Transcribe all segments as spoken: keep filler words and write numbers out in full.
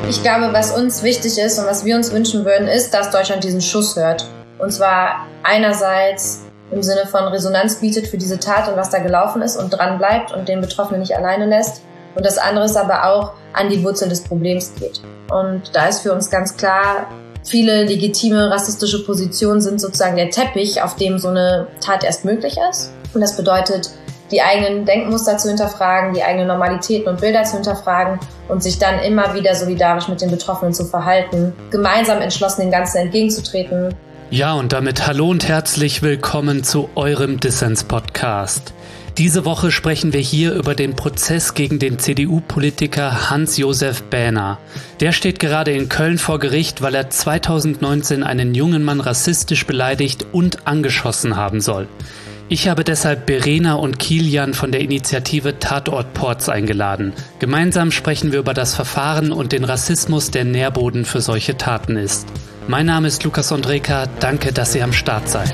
Ich glaube, was uns wichtig ist und was wir uns wünschen würden, ist, dass Deutschland diesen Schuss hört. Und zwar einerseits im Sinne von Resonanz bietet für diese Tat und was da gelaufen ist und dran bleibt und den Betroffenen nicht alleine lässt. Und das andere ist aber auch an die Wurzel des Problems geht. Und da ist für uns ganz klar, viele legitime rassistische Positionen sind sozusagen der Teppich, auf dem so eine Tat erst möglich ist. Und das bedeutet, die eigenen Denkmuster zu hinterfragen, die eigenen Normalitäten und Bilder zu hinterfragen und sich dann immer wieder solidarisch mit den Betroffenen zu verhalten, gemeinsam entschlossen dem Ganzen entgegenzutreten. Ja, und damit hallo und herzlich willkommen zu eurem Dissens-Podcast. Diese Woche sprechen wir hier über den Prozess gegen den C D U-Politiker Hans-Josef Bähner. Der steht gerade in Köln vor Gericht, weil er zweitausendneunzehn einen jungen Mann rassistisch beleidigt und angeschossen haben soll. Ich habe deshalb Verena und Kilian von der Initiative Tatort Porz eingeladen. Gemeinsam sprechen wir über das Verfahren und den Rassismus, der Nährboden für solche Taten ist. Mein Name ist Lukas Ondreka, danke, dass ihr am Start seid.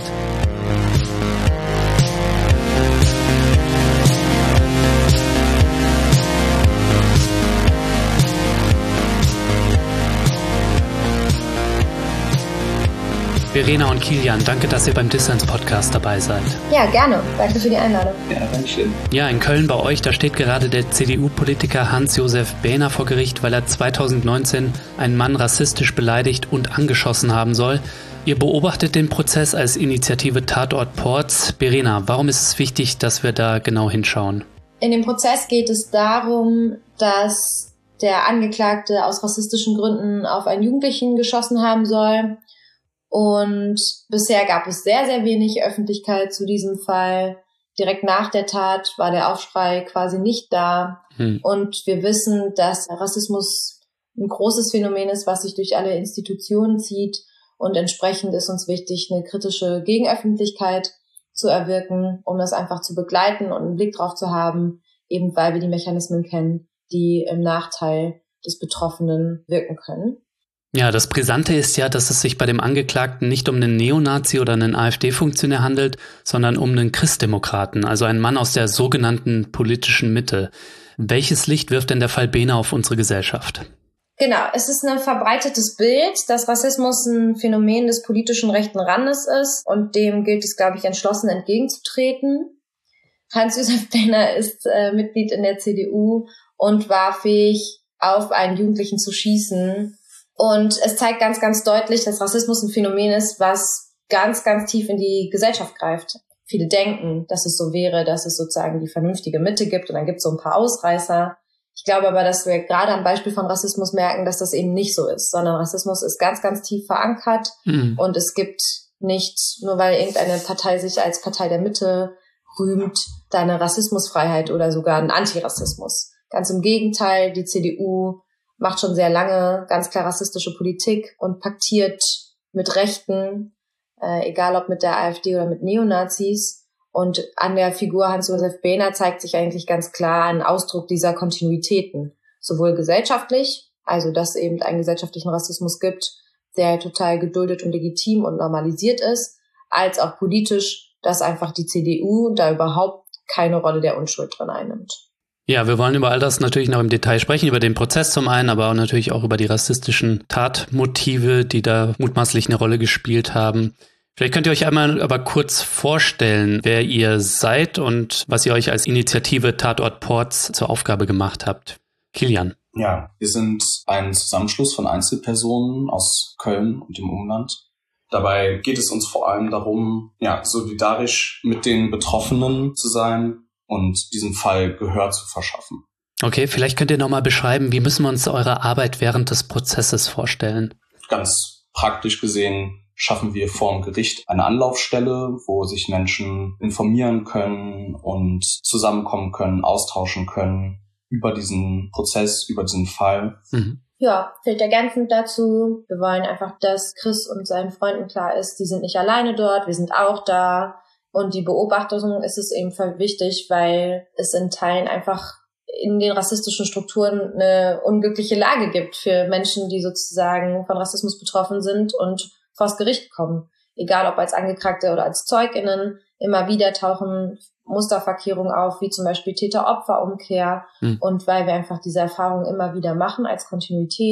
Verena und Kilian, danke, dass ihr beim Dissens-Podcast dabei seid. Ja, gerne. Danke für die Einladung. Ja, danke schön. Ja, in Köln bei euch, da steht gerade der C D U-Politiker Hans-Josef Bähner vor Gericht, weil er zweitausendneunzehn einen Mann rassistisch beleidigt und angeschossen haben soll. Ihr beobachtet den Prozess als Initiative Tatort Porz. Verena, warum ist es wichtig, dass wir da genau hinschauen? In dem Prozess geht es darum, dass der Angeklagte aus rassistischen Gründen auf einen Jugendlichen geschossen haben soll. Und bisher gab es sehr, sehr wenig Öffentlichkeit zu diesem Fall. Direkt nach der Tat war der Aufschrei quasi nicht da. Hm. Und wir wissen, dass Rassismus ein großes Phänomen ist, was sich durch alle Institutionen zieht. Und entsprechend ist uns wichtig, eine kritische Gegenöffentlichkeit zu erwirken, um das einfach zu begleiten und einen Blick drauf zu haben, eben weil wir die Mechanismen kennen, die im Nachteil des Betroffenen wirken können. Ja, das Brisante ist ja, dass es sich bei dem Angeklagten nicht um einen Neonazi oder einen AfD-Funktionär handelt, sondern um einen Christdemokraten, also einen Mann aus der sogenannten politischen Mitte. Welches Licht wirft denn der Fall Bähner auf unsere Gesellschaft? Genau, es ist ein verbreitetes Bild, dass Rassismus ein Phänomen des politischen rechten Randes ist und dem gilt es, glaube ich, entschlossen entgegenzutreten. Hans-Josef Bähner ist äh, Mitglied in der C D U und war fähig, auf einen Jugendlichen zu schießen. Und es zeigt ganz, ganz deutlich, dass Rassismus ein Phänomen ist, was ganz, ganz tief in die Gesellschaft greift. Viele denken, dass es so wäre, dass es sozusagen die vernünftige Mitte gibt und dann gibt es so ein paar Ausreißer. Ich glaube aber, dass wir gerade am Beispiel von Rassismus merken, dass das eben nicht so ist, sondern Rassismus ist ganz, ganz tief verankert mhm. und es gibt nicht, nur weil irgendeine Partei sich als Partei der Mitte rühmt, da eine Rassismusfreiheit oder sogar einen Antirassismus. Ganz im Gegenteil, die C D U macht schon sehr lange ganz klar rassistische Politik und paktiert mit Rechten, äh, egal ob mit der AfD oder mit Neonazis. Und an der Figur Hans-Josef Bähner zeigt sich eigentlich ganz klar ein Ausdruck dieser Kontinuitäten. Sowohl gesellschaftlich, also dass es eben einen gesellschaftlichen Rassismus gibt, der total geduldet und legitim und normalisiert ist, als auch politisch, dass einfach die C D U da überhaupt keine Rolle der Unschuld drin einnimmt. Ja, wir wollen über all das natürlich noch im Detail sprechen, über den Prozess zum einen, aber auch natürlich auch über die rassistischen Tatmotive, die da mutmaßlich eine Rolle gespielt haben. Vielleicht könnt ihr euch einmal aber kurz vorstellen, wer ihr seid und was ihr euch als Initiative Tatort Porz zur Aufgabe gemacht habt. Kilian. Ja, wir sind ein Zusammenschluss von Einzelpersonen aus Köln und dem Umland. Dabei geht es uns vor allem darum, ja, solidarisch mit den Betroffenen zu sein und diesem Fall Gehör zu verschaffen. Okay, vielleicht könnt ihr nochmal beschreiben, wie müssen wir uns eure Arbeit während des Prozesses vorstellen? Ganz praktisch gesehen schaffen wir vor dem Gericht eine Anlaufstelle, wo sich Menschen informieren können und zusammenkommen können, austauschen können über diesen Prozess, über diesen Fall. Mhm. Ja, fehlt ergänzend dazu. Wir wollen einfach, dass Chris und seinen Freunden klar ist, die sind nicht alleine dort, wir sind auch da. Und die Beobachtung ist es eben wichtig, weil es in Teilen einfach in den rassistischen Strukturen eine unglückliche Lage gibt für Menschen, die sozusagen von Rassismus betroffen sind und vors Gericht kommen. Egal ob als Angeklagte oder als ZeugInnen, immer wieder tauchen Musterverkehrungen auf, wie zum Beispiel Täter-Opfer-Umkehr. Mhm. Und weil wir einfach diese Erfahrung immer wieder machen als Kontinuität,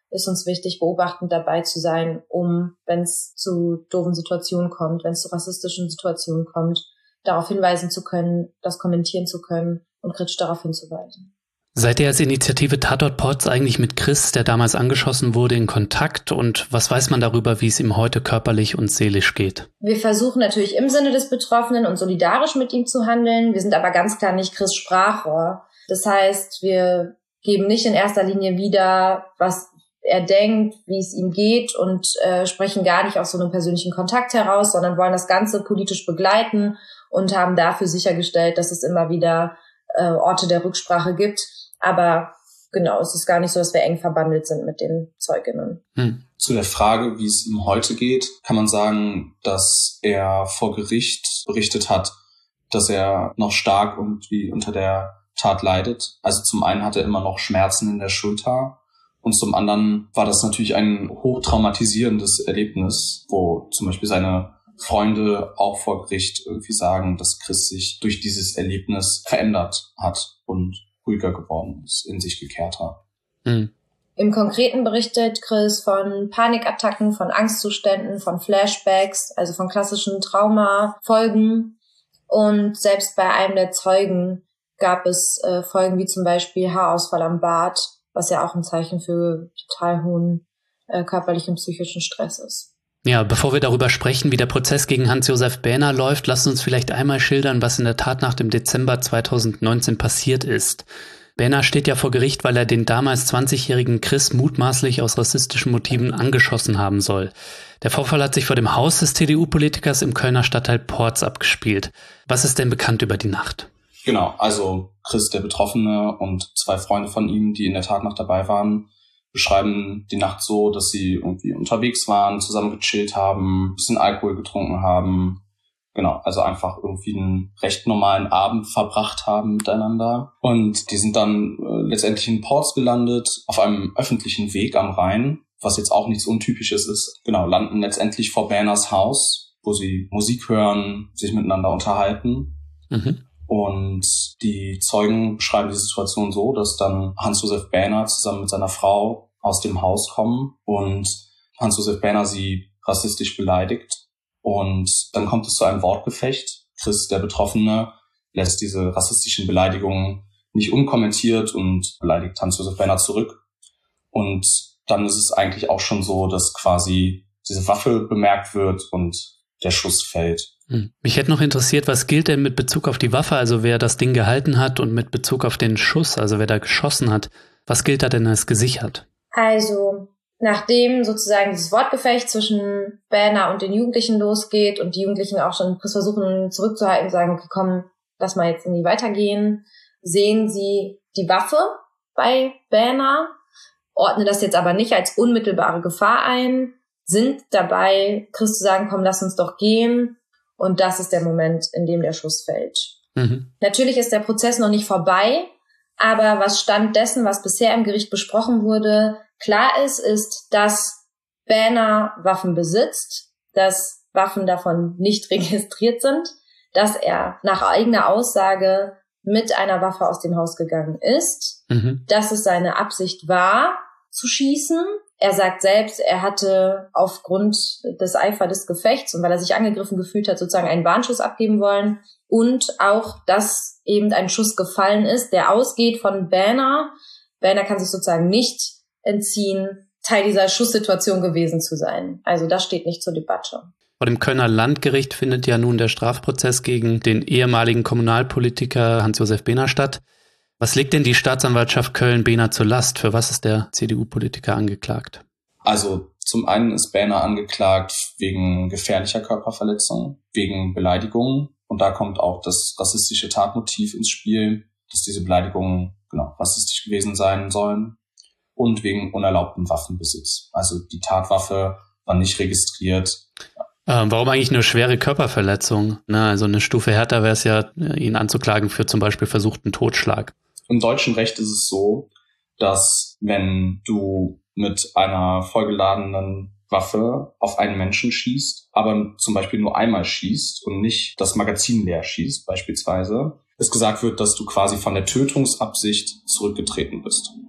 ist uns wichtig, beobachtend dabei zu sein, um, wenn es zu doofen Situationen kommt, wenn es zu rassistischen Situationen kommt, darauf hinweisen zu können, das kommentieren zu können und kritisch darauf hinzuweisen. Seid ihr als Initiative Tatort Porz eigentlich mit Chris, der damals angeschossen wurde, in Kontakt? Und was weiß man darüber, wie es ihm heute körperlich und seelisch geht? Wir versuchen natürlich im Sinne des Betroffenen und solidarisch mit ihm zu handeln. Wir sind aber ganz klar nicht Chris' Sprachrohr. Das heißt, wir geben nicht in erster Linie wieder, was er denkt, wie es ihm geht und äh, sprechen gar nicht aus so einem persönlichen Kontakt heraus, sondern wollen das Ganze politisch begleiten und haben dafür sichergestellt, dass es immer wieder äh, Orte der Rücksprache gibt. Aber genau, es ist gar nicht so, dass wir eng verbandelt sind mit den Zeuginnen. Hm. Zu der Frage, wie es ihm heute geht, kann man sagen, dass er vor Gericht berichtet hat, dass er noch stark irgendwie unter der Tat leidet. Also zum einen hat er immer noch Schmerzen in der Schulter und zum anderen war das natürlich ein hochtraumatisierendes Erlebnis, wo zum Beispiel seine Freunde auch vor Gericht irgendwie sagen, dass Chris sich durch dieses Erlebnis verändert hat und ruhiger geworden ist, in sich gekehrt hat. Mhm. Im Konkreten berichtet Chris von Panikattacken, von Angstzuständen, von Flashbacks, also von klassischen Traumafolgen. Und selbst bei einem der Zeugen gab es äh, Folgen wie zum Beispiel Haarausfall am Bart, was ja auch ein Zeichen für total hohen äh, körperlichen und psychischen Stress ist. Ja, bevor wir darüber sprechen, wie der Prozess gegen Hans-Josef Bähner läuft, lasst uns vielleicht einmal schildern, was in der Tat nach dem Dezember zweitausendneunzehn passiert ist. Bähner steht ja vor Gericht, weil er den damals zwanzigjährigen Chris mutmaßlich aus rassistischen Motiven angeschossen haben soll. Der Vorfall hat sich vor dem Haus des C D U-Politikers im Kölner Stadtteil Porz abgespielt. Was ist denn bekannt über die Nacht? Genau, also Chris, der Betroffene, und zwei Freunde von ihm, die in der Tatnacht dabei waren, beschreiben die Nacht so, dass sie irgendwie unterwegs waren, zusammen gechillt haben, ein bisschen Alkohol getrunken haben. Genau, also einfach irgendwie einen recht normalen Abend verbracht haben miteinander. Und die sind dann äh, letztendlich in Porz gelandet, auf einem öffentlichen Weg am Rhein, was jetzt auch nichts Untypisches ist. Genau, landen letztendlich vor Bähners Haus, wo sie Musik hören, sich miteinander unterhalten. Mhm. Und die Zeugen beschreiben die Situation so, dass dann Hans-Josef Bähner zusammen mit seiner Frau aus dem Haus kommen und Hans-Josef Bähner sie rassistisch beleidigt. Und dann kommt es zu einem Wortgefecht. Chris, der Betroffene, lässt diese rassistischen Beleidigungen nicht unkommentiert und beleidigt Hans-Josef Bähner zurück. Und dann ist es eigentlich auch schon so, dass quasi diese Waffe bemerkt wird und der Schuss fällt. Mich hätte noch interessiert, was gilt denn mit Bezug auf die Waffe, also wer das Ding gehalten hat, und mit Bezug auf den Schuss, also wer da geschossen hat. Was gilt da denn als gesichert? Also, nachdem sozusagen dieses Wortgefecht zwischen Bähner und den Jugendlichen losgeht und die Jugendlichen auch schon versuchen zurückzuhalten und sagen, okay, komm, lass mal jetzt irgendwie weitergehen, sehen sie die Waffe bei Bähner, ordnen das jetzt aber nicht als unmittelbare Gefahr ein, sind dabei, Chris zu sagen, komm, lass uns doch gehen. Und das ist der Moment, in dem der Schuss fällt. Mhm. Natürlich ist der Prozess noch nicht vorbei, aber was Stand dessen, was bisher im Gericht besprochen wurde, klar ist, ist, dass Bähner Waffen besitzt, dass Waffen davon nicht registriert sind, dass er nach eigener Aussage mit einer Waffe aus dem Haus gegangen ist, Mhm. dass es seine Absicht war, zu schießen. Er sagt selbst, er hatte aufgrund des Eifer des Gefechts und weil er sich angegriffen gefühlt hat, sozusagen einen Warnschuss abgeben wollen. Und auch, dass eben ein Schuss gefallen ist, der ausgeht von Bähner. Bähner kann sich sozusagen nicht entziehen, Teil dieser Schusssituation gewesen zu sein. Also das steht nicht zur Debatte. Vor dem Kölner Landgericht findet ja nun der Strafprozess gegen den ehemaligen Kommunalpolitiker Hans-Josef Bähner statt. Was legt denn die Staatsanwaltschaft Köln-Bähner zur Last? Für was ist der C D U-Politiker angeklagt? Also zum einen ist Bähner angeklagt wegen gefährlicher Körperverletzung, wegen Beleidigungen. Und da kommt auch das rassistische Tatmotiv ins Spiel, dass diese Beleidigungen genau rassistisch gewesen sein sollen. Und wegen unerlaubtem Waffenbesitz. Also die Tatwaffe war nicht registriert. Ähm, warum eigentlich nur schwere Körperverletzung? Na, also eine Stufe härter wäre es ja, ihn anzuklagen für zum Beispiel versuchten Totschlag. Im deutschen Recht ist es so, dass wenn du mit einer vollgeladenen Waffe auf einen Menschen schießt, aber zum Beispiel nur einmal schießt und nicht das Magazin leer schießt beispielsweise, es gesagt wird, dass du quasi von der Tötungsabsicht zurückgetreten bist.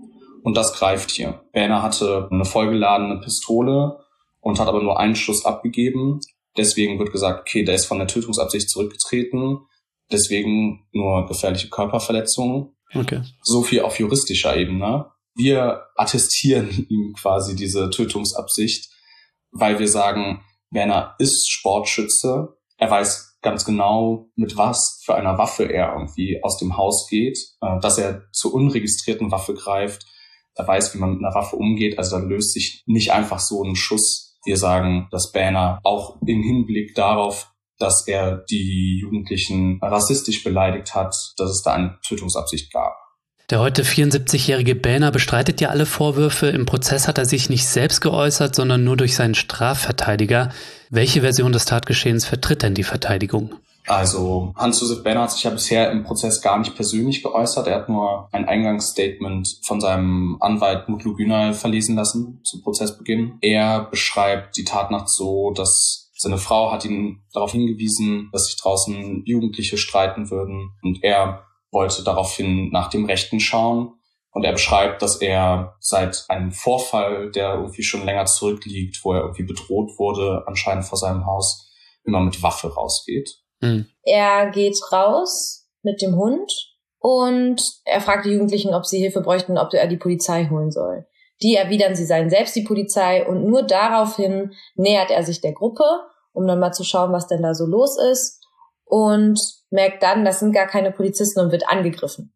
Und das greift hier. Berner hatte eine vollgeladene Pistole und hat aber nur einen Schuss abgegeben. Deswegen wird gesagt, okay, der ist von der Tötungsabsicht zurückgetreten. Deswegen nur gefährliche Körperverletzungen. Okay. So viel auf juristischer Ebene. Wir attestieren ihm quasi diese Tötungsabsicht, weil wir sagen, Berner ist Sportschütze. Er weiß ganz genau, mit was für einer Waffe er irgendwie aus dem Haus geht, dass er zur unregistrierten Waffe greift. Er weiß, wie man mit einer Waffe umgeht. Also da löst sich nicht einfach so ein Schuss. Wir sagen, dass Berner auch im Hinblick darauf, dass er die Jugendlichen rassistisch beleidigt hat, dass es da eine Tötungsabsicht gab. Der heute vierundsiebzigjährige Berner bestreitet ja alle Vorwürfe. Im Prozess hat er sich nicht selbst geäußert, sondern nur durch seinen Strafverteidiger. Welche Version des Tatgeschehens vertritt denn die Verteidigung? Also Hans-Josef Berner hat sich ja bisher im Prozess gar nicht persönlich geäußert. Er hat nur ein Eingangsstatement von seinem Anwalt Mutlu Günay verlesen lassen zum Prozessbeginn. Er beschreibt die Tatnacht so, dass seine Frau hat ihn darauf hingewiesen, dass sich draußen Jugendliche streiten würden und er wollte daraufhin nach dem Rechten schauen. Und er beschreibt, dass er seit einem Vorfall, der irgendwie schon länger zurückliegt, wo er irgendwie bedroht wurde, anscheinend vor seinem Haus, immer mit Waffe rausgeht. Mhm. Er geht raus mit dem Hund und er fragt die Jugendlichen, ob sie Hilfe bräuchten, ob er die Polizei holen soll. Die erwidern, sie seien selbst die Polizei und nur daraufhin nähert er sich der Gruppe, um dann mal zu schauen, was denn da so los ist und merkt dann, das sind gar keine Polizisten und wird angegriffen.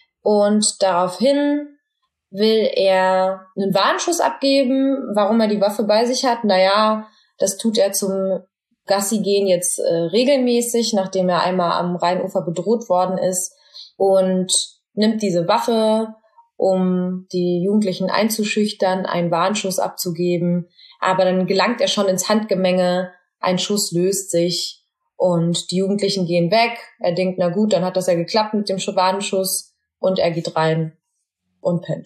Und daraufhin will er einen Warnschuss abgeben, warum er die Waffe bei sich hat. Naja, das tut er zum Gassi gehen jetzt äh, regelmäßig, nachdem er einmal am Rheinufer bedroht worden ist und nimmt diese Waffe, um die Jugendlichen einzuschüchtern, einen Warnschuss abzugeben. Aber dann gelangt er schon ins Handgemenge, ein Schuss löst sich und die Jugendlichen gehen weg. Er denkt, na gut, dann hat das ja geklappt mit dem Warnschuss und er geht rein und pennt.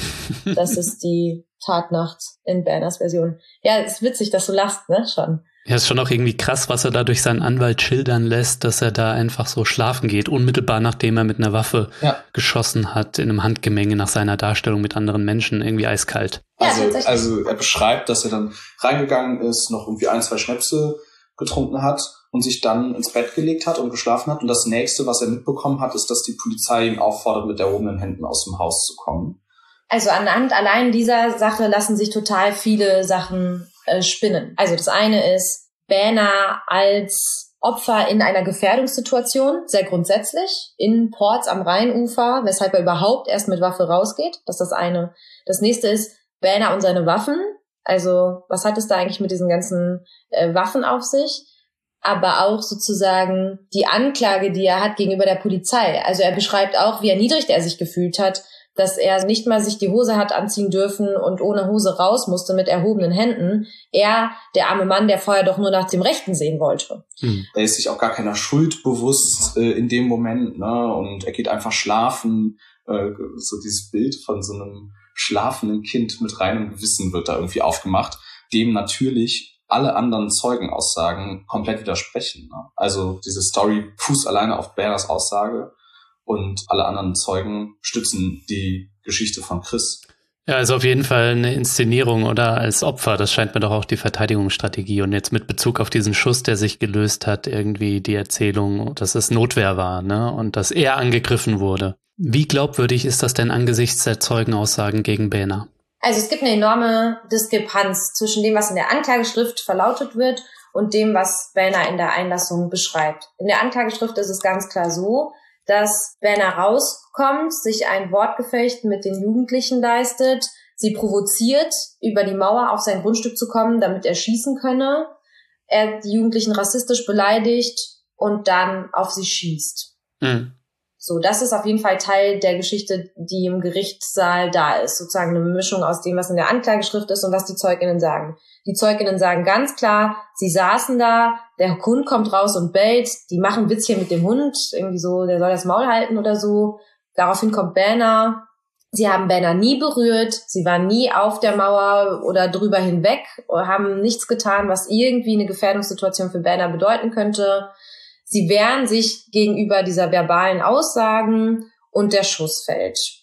Das ist die Tatnacht in Berners Version. Ja, ist witzig, dass du lachst, ne, schon. Ja, ist schon auch irgendwie krass, was er da durch seinen Anwalt schildern lässt, dass er da einfach so schlafen geht, unmittelbar nachdem er mit einer Waffe ja. geschossen hat, in einem Handgemenge nach seiner Darstellung mit anderen Menschen, irgendwie eiskalt. Also, also er beschreibt, dass er dann reingegangen ist, noch irgendwie ein, zwei Schnäpse getrunken hat und sich dann ins Bett gelegt hat und geschlafen hat. Und das Nächste, was er mitbekommen hat, ist, dass die Polizei ihn auffordert, mit erhobenen Händen aus dem Haus zu kommen. Also anhand allein dieser Sache lassen sich total viele Sachen äh, spinnen. Also das eine ist Berner als Opfer in einer Gefährdungssituation, sehr grundsätzlich, in Porz am Rheinufer, weshalb er überhaupt erst mit Waffe rausgeht. Das ist das eine. Das nächste ist Berner und seine Waffen. Also was hat es da eigentlich mit diesen ganzen äh, Waffen auf sich? Aber auch sozusagen die Anklage, die er hat gegenüber der Polizei. Also er beschreibt auch, wie erniedrigt er sich gefühlt hat, dass er nicht mal sich die Hose hat anziehen dürfen und ohne Hose raus musste mit erhobenen Händen. Er, der arme Mann, der vorher doch nur nach dem Rechten sehen wollte. Hm. Er ist sich auch gar keiner Schuld bewusst äh, in dem Moment, ne? Und er geht einfach schlafen. Äh, so dieses Bild von so einem schlafenden Kind mit reinem Gewissen wird da irgendwie aufgemacht, dem natürlich alle anderen Zeugenaussagen komplett widersprechen. Ne? Also diese Story fußt alleine auf Berners Aussage. Und alle anderen Zeugen stützen die Geschichte von Chris. Ja, also auf jeden Fall eine Inszenierung oder als Opfer. Das scheint mir doch auch die Verteidigungsstrategie. Und jetzt mit Bezug auf diesen Schuss, der sich gelöst hat, irgendwie die Erzählung, dass es Notwehr war, ne? Und dass er angegriffen wurde. Wie glaubwürdig ist das denn angesichts der Zeugenaussagen gegen Berner? Also es gibt eine enorme Diskrepanz zwischen dem, was in der Anklageschrift verlautet wird und dem, was Berner in der Einlassung beschreibt. In der Anklageschrift ist es ganz klar so, dass Berner rauskommt, sich ein Wortgefecht mit den Jugendlichen leistet, sie provoziert, über die Mauer auf sein Grundstück zu kommen, damit er schießen könne, er die Jugendlichen rassistisch beleidigt und dann auf sie schießt. Mhm. So, das ist auf jeden Fall Teil der Geschichte, die im Gerichtssaal da ist. Sozusagen eine Mischung aus dem, was in der Anklageschrift ist und was die ZeugInnen sagen. Die ZeugInnen sagen ganz klar, sie saßen da, der Hund kommt raus und bellt, die machen Witzchen mit dem Hund, irgendwie so, der soll das Maul halten oder so. Daraufhin kommt Berner. Sie haben Berner nie berührt, sie waren nie auf der Mauer oder drüber hinweg, haben nichts getan, was irgendwie eine Gefährdungssituation für Berner bedeuten könnte. Sie wehren sich gegenüber dieser verbalen Aussagen und der Schuss fällt.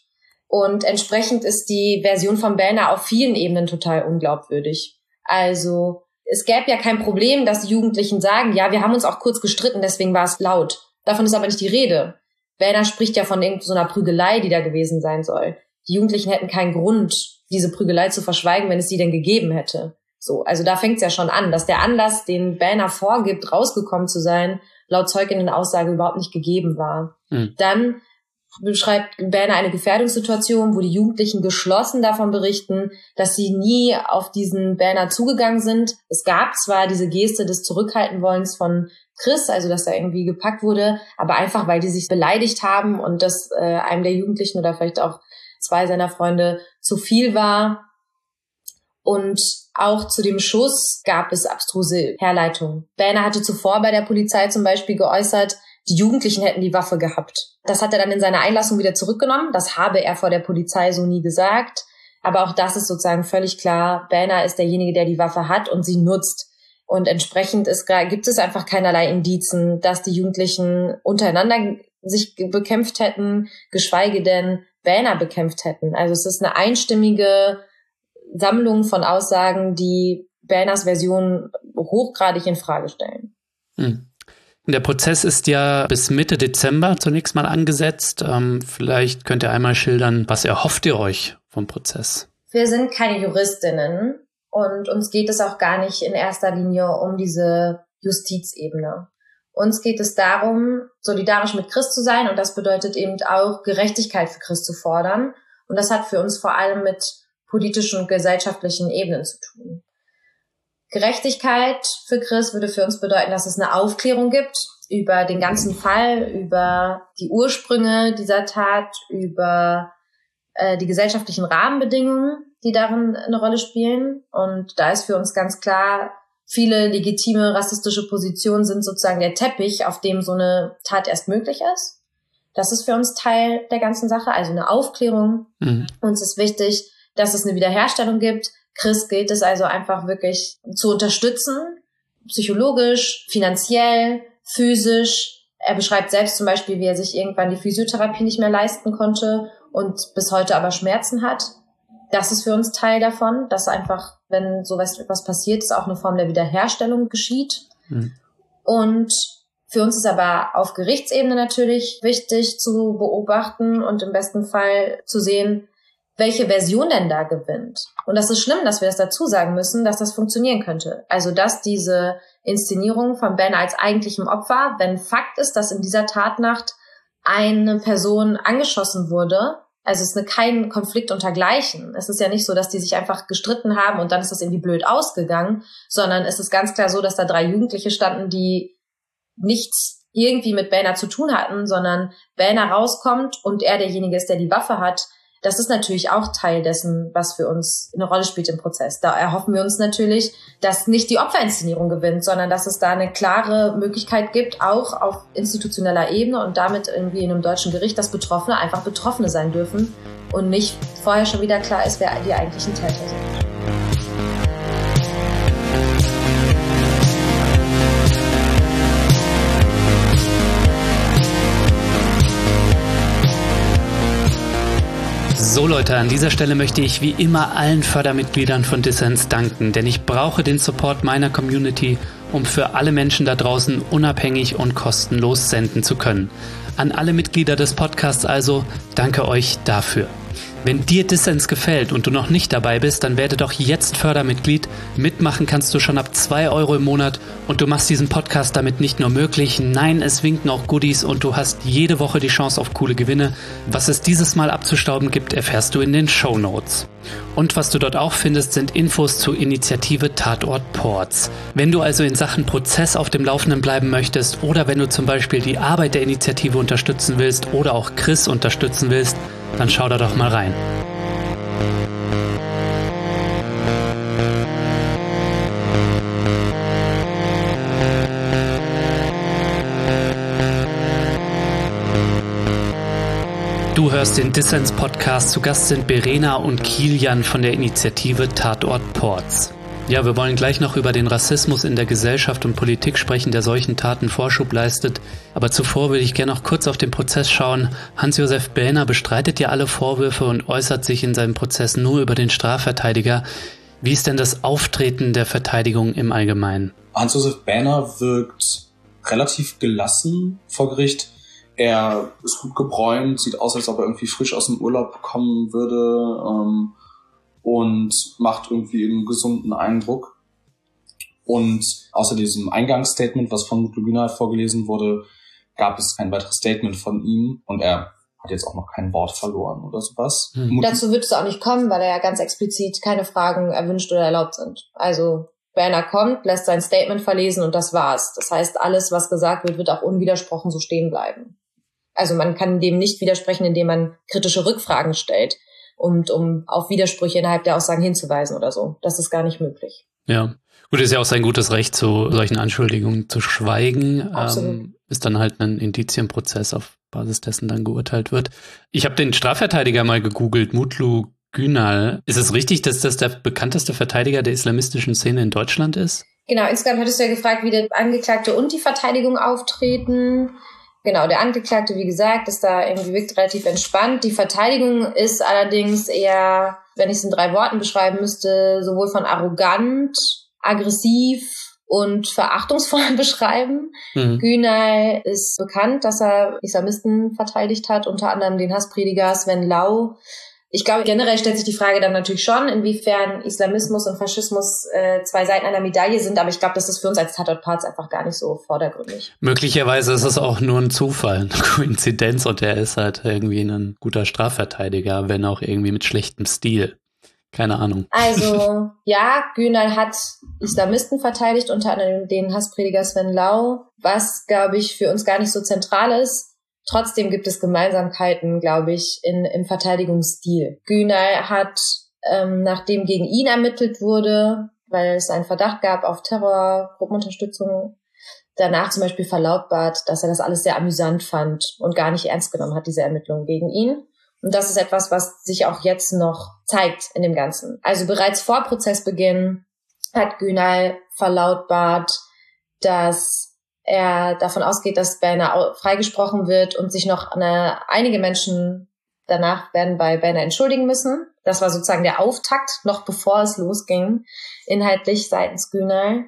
Und entsprechend ist die Version von Bellner auf vielen Ebenen total unglaubwürdig. Also es gäbe ja kein Problem, dass die Jugendlichen sagen, ja, wir haben uns auch kurz gestritten, deswegen war es laut. Davon ist aber nicht die Rede. Bellner spricht ja von irgendeiner Prügelei, die da gewesen sein soll. Die Jugendlichen hätten keinen Grund, diese Prügelei zu verschweigen, wenn es sie denn gegeben hätte. So, also da fängt es ja schon an, dass der Anlass, den Bellner vorgibt, rausgekommen zu sein, laut Zeuginnenaussage überhaupt nicht gegeben war. Mhm. Dann beschreibt Bellner eine Gefährdungssituation, wo die Jugendlichen geschlossen davon berichten, dass sie nie auf diesen Bellner zugegangen sind. Es gab zwar diese Geste des Zurückhaltenwollens von Chris, also dass er irgendwie gepackt wurde, aber einfach, weil die sich beleidigt haben und das äh, einem der Jugendlichen oder vielleicht auch zwei seiner Freunde zu viel war. Und auch zu dem Schuss gab es abstruse Herleitungen. Bellner hatte zuvor bei der Polizei zum Beispiel geäußert, die Jugendlichen hätten die Waffe gehabt. Das hat er dann in seiner Einlassung wieder zurückgenommen. Das habe er vor der Polizei so nie gesagt. Aber auch das ist sozusagen völlig klar. Bellner ist derjenige, der die Waffe hat und sie nutzt. Und entsprechend ist, gibt es einfach keinerlei Indizen, dass die Jugendlichen untereinander sich bekämpft hätten, geschweige denn Bellner bekämpft hätten. Also es ist eine einstimmige Sammlung von Aussagen, die Bellners Version hochgradig in Frage stellen. Hm. Der Prozess ist ja bis Mitte Dezember zunächst mal angesetzt. Ähm, vielleicht könnt ihr einmal schildern, was erhofft ihr euch vom Prozess? Wir sind keine Juristinnen und uns geht es auch gar nicht in erster Linie um diese Justizebene. Uns geht es darum, solidarisch mit Chris zu sein und das bedeutet eben auch, Gerechtigkeit für Chris zu fordern. Und das hat für uns vor allem mit politischen und gesellschaftlichen Ebenen zu tun. Gerechtigkeit für Chris würde für uns bedeuten, dass es eine Aufklärung gibt über den ganzen Fall, über die Ursprünge dieser Tat, über äh, die gesellschaftlichen Rahmenbedingungen, die darin eine Rolle spielen. Und da ist für uns ganz klar, viele legitime rassistische Positionen sind sozusagen der Teppich, auf dem so eine Tat erst möglich ist. Das ist für uns Teil der ganzen Sache, also eine Aufklärung. Mhm. Uns ist wichtig, dass es eine Wiederherstellung gibt. Chris gilt es also einfach wirklich zu unterstützen, psychologisch, finanziell, physisch. Er beschreibt selbst zum Beispiel, wie er sich irgendwann die Physiotherapie nicht mehr leisten konnte und bis heute aber Schmerzen hat. Das ist für uns Teil davon, dass einfach, wenn sowas etwas passiert, ist auch eine Form der Wiederherstellung geschieht. Mhm. Und für uns ist aber auf Gerichtsebene natürlich wichtig zu beobachten und im besten Fall zu sehen, welche Version denn da gewinnt. Und das ist schlimm, dass wir das dazu sagen müssen, dass das funktionieren könnte. Also, dass diese Inszenierung von Bellner als eigentlichem Opfer, wenn Fakt ist, dass in dieser Tatnacht eine Person angeschossen wurde, also es ist eine, kein Konflikt untergleichen. Es ist ja nicht so, dass die sich einfach gestritten haben und dann ist das irgendwie blöd ausgegangen, sondern es ist ganz klar so, dass da drei Jugendliche standen, die nichts irgendwie mit Bellner zu tun hatten, sondern Bellner rauskommt und er derjenige ist, der die Waffe hat. Das ist natürlich auch Teil dessen, was für uns eine Rolle spielt im Prozess. Da erhoffen wir uns natürlich, dass nicht die Opferinszenierung gewinnt, sondern dass es da eine klare Möglichkeit gibt, auch auf institutioneller Ebene und damit irgendwie in einem deutschen Gericht, dass Betroffene einfach Betroffene sein dürfen und nicht vorher schon wieder klar ist, wer die eigentlichen Täter sind. So Leute, an dieser Stelle möchte ich wie immer allen Fördermitgliedern von Dissens danken, denn ich brauche den Support meiner Community, um für alle Menschen da draußen unabhängig und kostenlos senden zu können. An alle Mitglieder des Podcasts also, danke euch dafür. Wenn dir Dissens gefällt und du noch nicht dabei bist, dann werde doch jetzt Fördermitglied. Mitmachen kannst du schon ab zwei Euro im Monat und du machst diesen Podcast damit nicht nur möglich, nein, es winken auch Goodies und du hast jede Woche die Chance auf coole Gewinne. Was es dieses Mal abzustauben gibt, erfährst du in den Shownotes. Und was du dort auch findest, sind Infos zur Initiative Tatort Ports. Wenn du also in Sachen Prozess auf dem Laufenden bleiben möchtest oder wenn du zum Beispiel die Arbeit der Initiative unterstützen willst oder auch Chris unterstützen willst, dann schau da doch mal rein. Du hörst den Dissens-Podcast. Zu Gast sind Verena und Kilian von der Initiative Tatort Ports. Ja, wir wollen gleich noch über den Rassismus in der Gesellschaft und Politik sprechen, der solchen Taten Vorschub leistet. Aber zuvor würde ich gerne noch kurz auf den Prozess schauen. Hans-Josef Bähner bestreitet ja alle Vorwürfe und äußert sich in seinem Prozess nur über den Strafverteidiger. Wie ist denn das Auftreten der Verteidigung im Allgemeinen? Hans-Josef Bähner wirkt relativ gelassen vor Gericht. Er ist gut gebräunt, sieht aus, als ob er irgendwie frisch aus dem Urlaub kommen würde. Ähm, und macht irgendwie einen gesunden Eindruck. Und außer diesem Eingangsstatement, was von Mutlu Günay vorgelesen wurde, gab es kein weiteres Statement von ihm und er hat jetzt auch noch kein Wort verloren oder sowas. Hm. Dazu wird es auch nicht kommen, weil er ja ganz explizit keine Fragen erwünscht oder erlaubt sind. Also Bähner kommt, lässt sein Statement verlesen und das war's. Das heißt, alles, was gesagt wird, wird auch unwidersprochen so stehen bleiben. Also man kann dem nicht widersprechen, indem man kritische Rückfragen stellt. Und um auf Widersprüche innerhalb der Aussagen hinzuweisen oder so. Das ist gar nicht möglich. Ja, gut, ist ja auch sein gutes Recht, zu solchen Anschuldigungen zu schweigen. Absolut. Ähm, ist dann halt ein Indizienprozess, auf Basis dessen dann geurteilt wird. Ich habe den Strafverteidiger mal gegoogelt, Mutlu Günay. Ist es richtig, dass das der bekannteste Verteidiger der islamistischen Szene in Deutschland ist? Genau, insgesamt hattest du ja gefragt, wie der Angeklagte und die Verteidigung auftreten. Genau, der Angeklagte, wie gesagt, ist da irgendwie wirkt relativ entspannt. Die Verteidigung ist allerdings eher, wenn ich es in drei Worten beschreiben müsste, sowohl von arrogant, aggressiv und verachtungsvoll beschreiben. Mhm. Günay ist bekannt, dass er Islamisten verteidigt hat, unter anderem den Hassprediger Sven Lau. Ich glaube, generell stellt sich die Frage dann natürlich schon, inwiefern Islamismus und Faschismus äh, zwei Seiten einer Medaille sind. Aber ich glaube, das ist für uns als Tatortparts einfach gar nicht so vordergründig. Möglicherweise ist es auch nur ein Zufall, eine Koinzidenz. Und er ist halt irgendwie ein guter Strafverteidiger, wenn auch irgendwie mit schlechtem Stil. Keine Ahnung. Also, ja, Günay hat Islamisten verteidigt, unter anderem den Hassprediger Sven Lau, was, glaube ich, für uns gar nicht so zentral ist. Trotzdem gibt es Gemeinsamkeiten, glaube ich, in, im Verteidigungsstil. Günay hat, ähm, nachdem gegen ihn ermittelt wurde, weil es einen Verdacht gab auf Terrorgruppenunterstützung, danach zum Beispiel verlautbart, dass er das alles sehr amüsant fand und gar nicht ernst genommen hat, diese Ermittlungen gegen ihn. Und das ist etwas, was sich auch jetzt noch zeigt in dem Ganzen. Also bereits vor Prozessbeginn hat Günay verlautbart, dass er davon ausgeht, dass Bähner freigesprochen wird und sich noch eine, einige Menschen danach werden bei Bähner entschuldigen müssen. Das war sozusagen der Auftakt, noch bevor es losging, inhaltlich seitens Günay.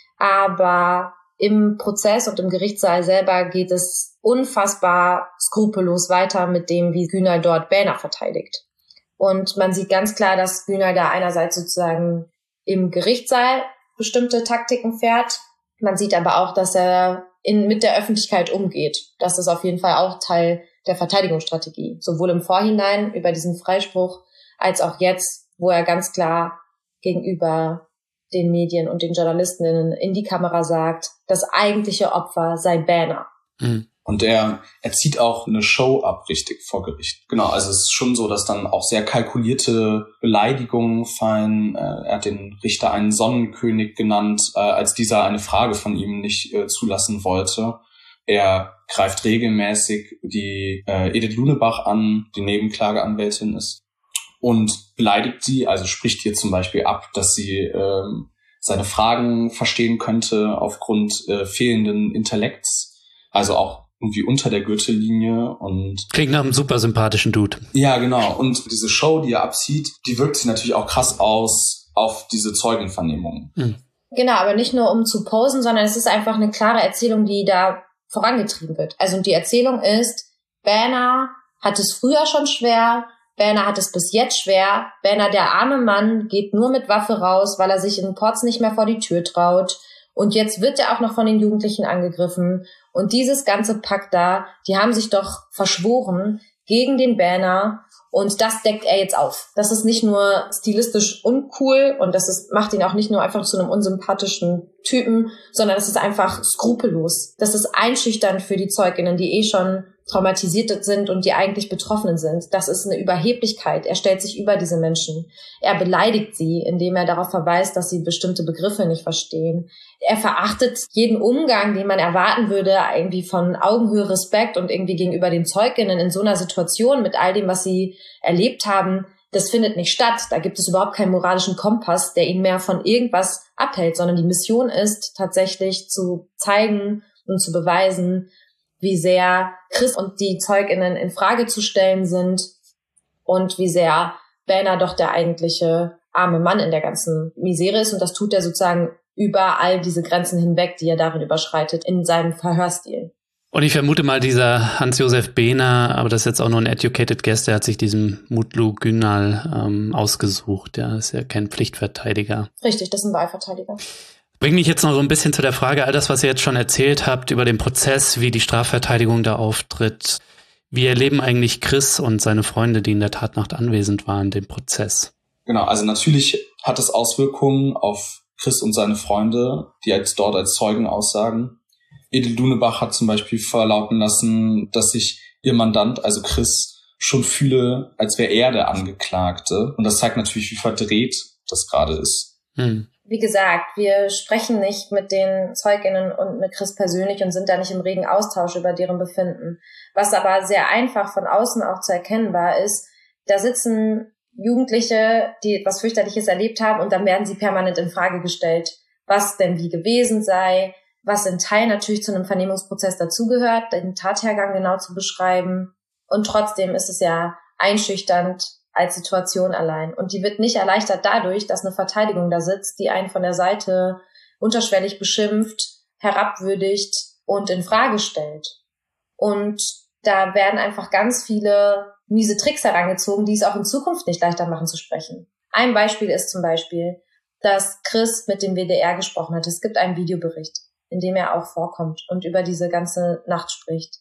Aber im Prozess und im Gerichtssaal selber geht es unfassbar skrupellos weiter mit dem, wie Günay dort Bähner verteidigt. Und man sieht ganz klar, dass Günay da einerseits sozusagen im Gerichtssaal bestimmte Taktiken fährt. Man sieht aber auch, dass er in, mit der Öffentlichkeit umgeht. Das ist auf jeden Fall auch Teil der Verteidigungsstrategie. Sowohl im Vorhinein über diesen Freispruch, als auch jetzt, wo er ganz klar gegenüber den Medien und den Journalistinnen in die Kamera sagt, das eigentliche Opfer sei Bähner. Mhm. Und er, er zieht auch eine Show ab, richtig, vor Gericht. Genau, also es ist schon so, dass dann auch sehr kalkulierte Beleidigungen fallen. Er hat den Richter einen Sonnenkönig genannt, als dieser eine Frage von ihm nicht zulassen wollte. Er greift regelmäßig die Edith Lunebach an, die Nebenklageanwältin ist, und beleidigt sie, also spricht hier zum Beispiel ab, dass sie ähm, seine Fragen verstehen könnte aufgrund äh, fehlenden Intellekts, also auch irgendwie unter der Gürtellinie. Und klingt nach einem super sympathischen Dude. Ja, genau. Und diese Show, die er abzieht, die wirkt sich natürlich auch krass aus auf diese Zeugenvernehmungen. Mhm. Genau, aber nicht nur um zu posen, sondern es ist einfach eine klare Erzählung, die da vorangetrieben wird. Also die Erzählung ist, Bähner hat es früher schon schwer, Bähner hat es bis jetzt schwer, Bähner, der arme Mann, geht nur mit Waffe raus, weil er sich in Porz nicht mehr vor die Tür traut. Und jetzt wird er auch noch von den Jugendlichen angegriffen. Und dieses ganze Pack da, die haben sich doch verschworen gegen den Bähner. Und das deckt er jetzt auf. Das ist nicht nur stilistisch uncool und das ist, macht ihn auch nicht nur einfach zu einem unsympathischen Typen, sondern es ist einfach skrupellos. Das ist einschüchternd für die Zeuginnen, die eh schon traumatisiert sind und die eigentlich Betroffenen sind. Das ist eine Überheblichkeit. Er stellt sich über diese Menschen. Er beleidigt sie, indem er darauf verweist, dass sie bestimmte Begriffe nicht verstehen. Er verachtet jeden Umgang, den man erwarten würde, irgendwie von Augenhöhe, Respekt und irgendwie gegenüber den Zeuginnen in so einer Situation mit all dem, was sie erlebt haben, das findet nicht statt. Da gibt es überhaupt keinen moralischen Kompass, der ihn mehr von irgendwas abhält, sondern die Mission ist tatsächlich zu zeigen und zu beweisen, wie sehr Chris und die ZeugInnen in Frage zu stellen sind und wie sehr Boehner doch der eigentliche arme Mann in der ganzen Misere ist. Und das tut er sozusagen über all diese Grenzen hinweg, die er darin überschreitet, in seinem Verhörstil. Und ich vermute mal, dieser Hans-Josef Boehner, aber das ist jetzt auch nur ein educated guest, der hat sich diesen Mutlu Günal ähm, ausgesucht. Der ist ja kein Pflichtverteidiger. Richtig, das ist ein Wahlverteidiger. Bringt mich jetzt noch so ein bisschen zu der Frage, all das, was ihr jetzt schon erzählt habt über den Prozess, wie die Strafverteidigung da auftritt. Wie erleben eigentlich Chris und seine Freunde, die in der Tatnacht anwesend waren, den Prozess? Genau, also natürlich hat es Auswirkungen auf Chris und seine Freunde, die jetzt dort als Zeugen aussagen. Edel Dunebach hat zum Beispiel verlauten lassen, dass sich ihr Mandant, also Chris, schon fühle, als wäre er der Angeklagte. Und das zeigt natürlich, wie verdreht das gerade ist. Hm. Wie gesagt, wir sprechen nicht mit den ZeugInnen und mit Chris persönlich und sind da nicht im regen Austausch über deren Befinden. Was aber sehr einfach von außen auch zu erkennen war, ist, da sitzen Jugendliche, die etwas Fürchterliches erlebt haben und dann werden sie permanent in Frage gestellt, was denn wie gewesen sei, was in Teil natürlich zu einem Vernehmungsprozess dazugehört, den Tathergang genau zu beschreiben. Und trotzdem ist es ja einschüchternd als Situation allein. Und die wird nicht erleichtert dadurch, dass eine Verteidigung da sitzt, die einen von der Seite unterschwellig beschimpft, herabwürdigt und in Frage stellt. Und da werden einfach ganz viele miese Tricks herangezogen, die es auch in Zukunft nicht leichter machen zu sprechen. Ein Beispiel ist zum Beispiel, dass Chris mit dem W D R gesprochen hat. Es gibt einen Videobericht, in dem er auch vorkommt und über diese ganze Nacht spricht.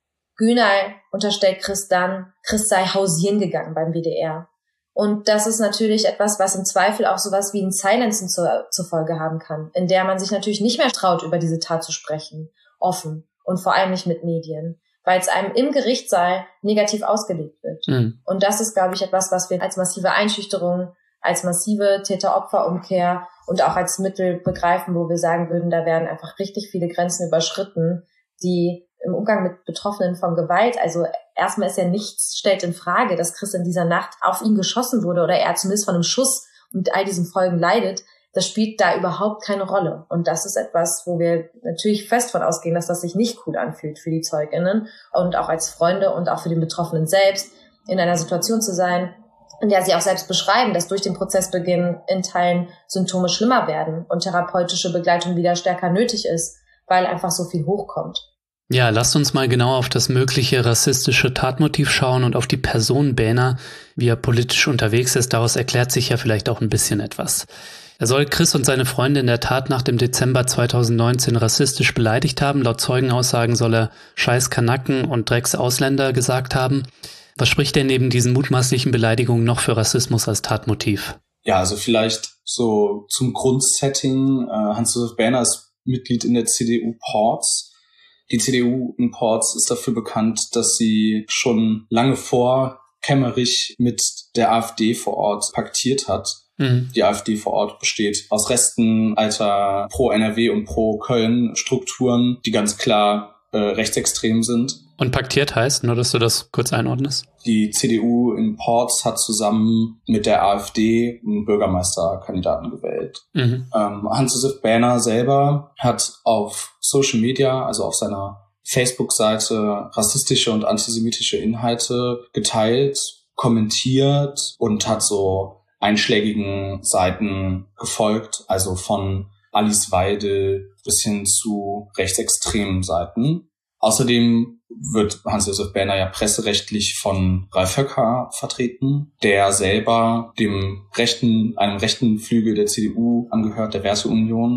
Günal unterstellt Chris dann, Chris sei hausieren gegangen beim W D R. Und das ist natürlich etwas, was im Zweifel auch sowas wie ein Silencen zur, zur Folge haben kann, in der man sich natürlich nicht mehr traut, über diese Tat zu sprechen, offen und vor allem nicht mit Medien, weil es einem im Gerichtssaal negativ ausgelegt wird. Mhm. Und das ist, glaube ich, etwas, was wir als massive Einschüchterung, als massive Täter-Opfer-Umkehr und auch als Mittel begreifen, wo wir sagen würden, da werden einfach richtig viele Grenzen überschritten, die im Umgang mit Betroffenen von Gewalt, also erstmal ist ja nichts, stellt in Frage, dass Chris in dieser Nacht auf ihn geschossen wurde oder er zumindest von einem Schuss und all diesen Folgen leidet, das spielt da überhaupt keine Rolle. Und das ist etwas, wo wir natürlich fest von ausgehen, dass das sich nicht cool anfühlt für die ZeugInnen und auch als Freunde und auch für den Betroffenen selbst, in einer Situation zu sein, in der sie auch selbst beschreiben, dass durch den Prozessbeginn in Teilen Symptome schlimmer werden und therapeutische Begleitung wieder stärker nötig ist, weil einfach so viel hochkommt. Ja, lasst uns mal genau auf das mögliche rassistische Tatmotiv schauen und auf die Person Boehner, wie er politisch unterwegs ist. Daraus erklärt sich ja vielleicht auch ein bisschen etwas. Er soll Chris und seine Freunde in der Tatnacht im Dezember zweitausendneunzehn rassistisch beleidigt haben. Laut Zeugenaussagen soll er Scheiß Kanaken und Drecks Ausländer gesagt haben. Was spricht denn neben diesen mutmaßlichen Beleidigungen noch für Rassismus als Tatmotiv? Ja, also vielleicht so zum Grundsetting. Äh, Hans-Josef Boehner ist Mitglied in der C D U Porz. Die C D U in Porz ist dafür bekannt, dass sie schon lange vor Kemmerich mit der AfD vor Ort paktiert hat. Mhm. Die AfD vor Ort besteht aus Resten alter Pro-N R W und Pro-Köln-Strukturen, die ganz klar äh, rechtsextrem sind. Und paktiert heißt, nur dass du das kurz einordnest? Die C D U in Porz hat zusammen mit der AfD einen Bürgermeisterkandidaten gewählt. Mhm. Ähm, Hans-Josef Boehner selber hat auf Social Media, also auf seiner Facebook-Seite, rassistische und antisemitische Inhalte geteilt, kommentiert und hat so einschlägigen Seiten gefolgt, also von Alice Weidel bis hin zu rechtsextremen Seiten. Außerdem wird Hans-Josef Boehner ja presserechtlich von Ralf Höcker vertreten, der selber dem rechten, einem rechten Flügel der C D U angehört, der Werteunion.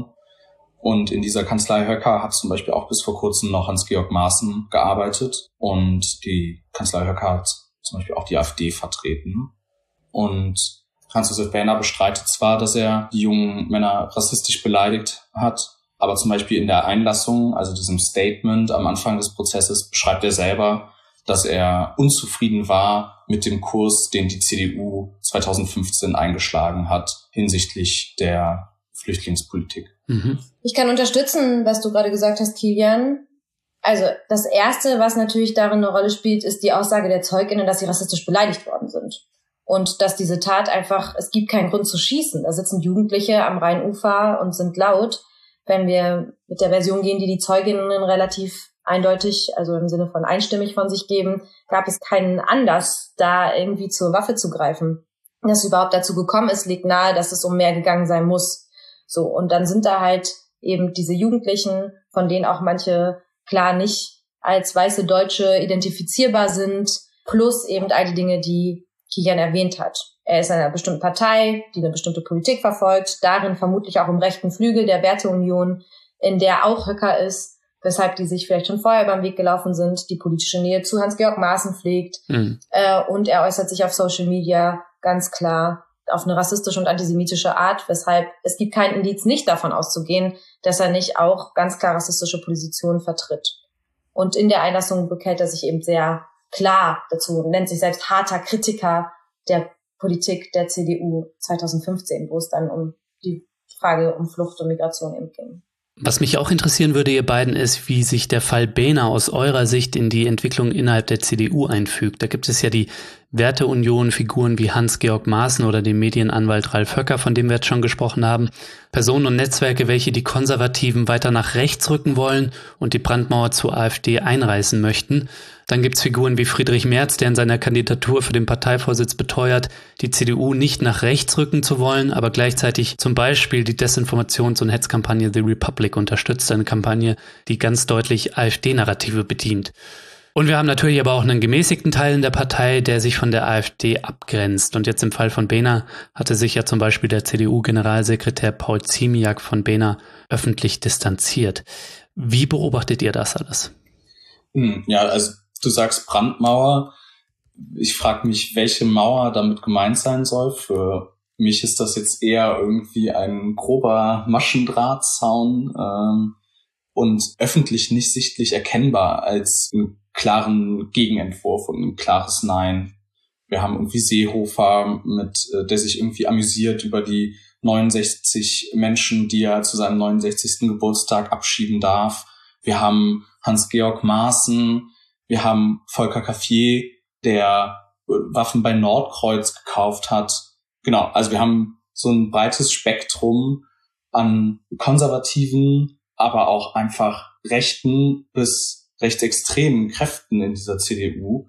Und in dieser Kanzlei Höcker hat zum Beispiel auch bis vor kurzem noch Hans-Georg Maaßen gearbeitet. Und die Kanzlei Höcker hat zum Beispiel auch die AfD vertreten. Und Hans-Josef Boehner bestreitet zwar, dass er die jungen Männer rassistisch beleidigt hat, aber zum Beispiel in der Einlassung, also diesem Statement am Anfang des Prozesses, beschreibt er selber, dass er unzufrieden war mit dem Kurs, den die C D U zweitausendfünfzehn eingeschlagen hat hinsichtlich der Flüchtlingspolitik. Mhm. Ich kann unterstützen, was du gerade gesagt hast, Kilian. Also das Erste, was natürlich darin eine Rolle spielt, ist die Aussage der ZeugInnen, dass sie rassistisch beleidigt worden sind. Und dass diese Tat einfach, es gibt keinen Grund zu schießen. Da sitzen Jugendliche am Rheinufer und sind laut. Wenn wir mit der Version gehen, die die Zeuginnen relativ eindeutig, also im Sinne von einstimmig von sich geben, gab es keinen Anlass, da irgendwie zur Waffe zu greifen. Dass es überhaupt dazu gekommen ist, liegt nahe, dass es um mehr gegangen sein muss. So, und dann sind da halt eben diese Jugendlichen, von denen auch manche klar nicht als weiße Deutsche identifizierbar sind, plus eben all die Dinge, die Kian erwähnt hat. Er ist in einer bestimmten Partei, die eine bestimmte Politik verfolgt, darin vermutlich auch im rechten Flügel der Werteunion, in der auch Höcker ist, weshalb die sich vielleicht schon vorher über den Weg gelaufen sind, die politische Nähe zu Hans-Georg Maaßen pflegt. Mhm. Äh, und er äußert sich auf Social Media ganz klar auf eine rassistische und antisemitische Art, weshalb es gibt keinen Indiz, nicht davon auszugehen, dass er nicht auch ganz klar rassistische Positionen vertritt. Und in der Einlassung bekennt er sich eben sehr klar dazu und nennt sich selbst harter Kritiker der Politik der C D U zwanzig fünfzehn, wo es dann um die Frage um Flucht und Migration eben ging. Was mich auch interessieren würde, ihr beiden, ist, wie sich der Fall Behner aus eurer Sicht in die Entwicklung innerhalb der C D U einfügt. Da gibt es ja die Werteunion-Figuren wie Hans-Georg Maaßen oder den Medienanwalt Ralf Höcker, von dem wir jetzt schon gesprochen haben. Personen und Netzwerke, welche die Konservativen weiter nach rechts rücken wollen und die Brandmauer zur AfD einreißen möchten. Dann gibt's Figuren wie Friedrich Merz, der in seiner Kandidatur für den Parteivorsitz beteuert, die C D U nicht nach rechts rücken zu wollen, aber gleichzeitig zum Beispiel die Desinformations- und Hetzkampagne The Republic unterstützt, eine Kampagne, die ganz deutlich AfD-Narrative bedient. Und wir haben natürlich aber auch einen gemäßigten Teil in der Partei, der sich von der AfD abgrenzt. Und jetzt im Fall von Behner hatte sich ja zum Beispiel der C D U-Generalsekretär Paul Ziemiak von Behner öffentlich distanziert. Wie beobachtet ihr das alles? Ja, also du sagst Brandmauer. Ich frage mich, welche Mauer damit gemeint sein soll. Für mich ist das jetzt eher irgendwie ein grober Maschendrahtzaun ähm, und öffentlich nicht sichtlich erkennbar als einen klaren Gegenentwurf und ein klares Nein. Wir haben irgendwie Seehofer, mit der sich irgendwie amüsiert über die neunundsechzig Menschen, die er zu seinem neunundsechzigsten Geburtstag abschieben darf. Wir haben Hans-Georg Maaßen, wir haben Volker Caffier, der Waffen bei Nordkreuz gekauft hat. Genau, also wir haben so ein breites Spektrum an konservativen, aber auch einfach rechten bis rechtsextremen Kräften in dieser C D U,